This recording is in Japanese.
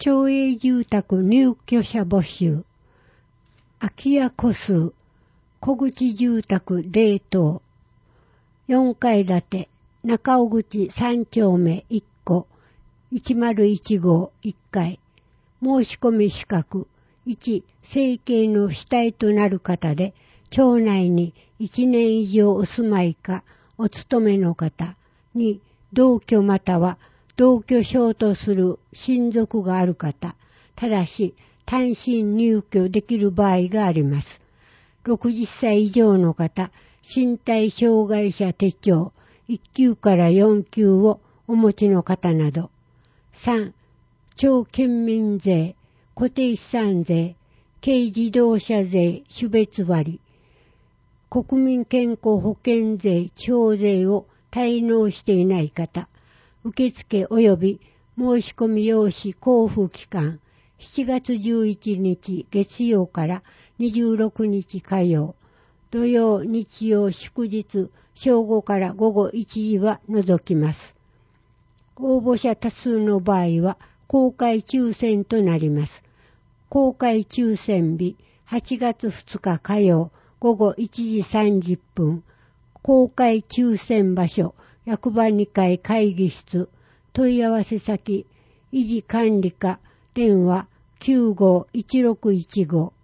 町営住宅入居者募集。空き家戸数。小口住宅冷凍。4階建て。中尾口3丁目1個。101号1階。申し込み資格。1、生計の主体となる方で、町内に1年以上お住まいか、お勤めの方。2、同居または同居証とする親族がある方。ただし、単身入居できる場合があります。60歳以上の方、身体障害者手帳、1級から4級をお持ちの方など。3、町県民税、固定資産税、軽自動車税、種別割、国民健康保険税、地方税を滞納していない方、受付及び申し込み用紙交付期間、7月11日月曜から26日火曜、土曜、日曜、祝日、正午から午後1時は除きます。応募者多数の場合は公開抽選となります。公開抽選日、8月2日火曜、午後1時30分。公開抽選場所、役場2階会議室。問い合わせ先、維持管理課、電話951615。